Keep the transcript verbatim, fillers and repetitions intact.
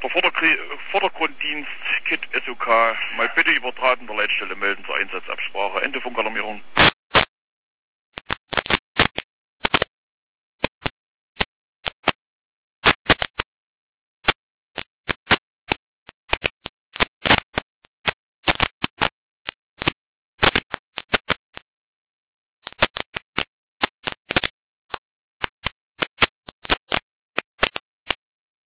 Der Vordergr Vordergrunddienst K I T S O K. Mal bitte übertraten der Leitstelle melden zur Einsatzabsprache. Ende Funkalarmierung.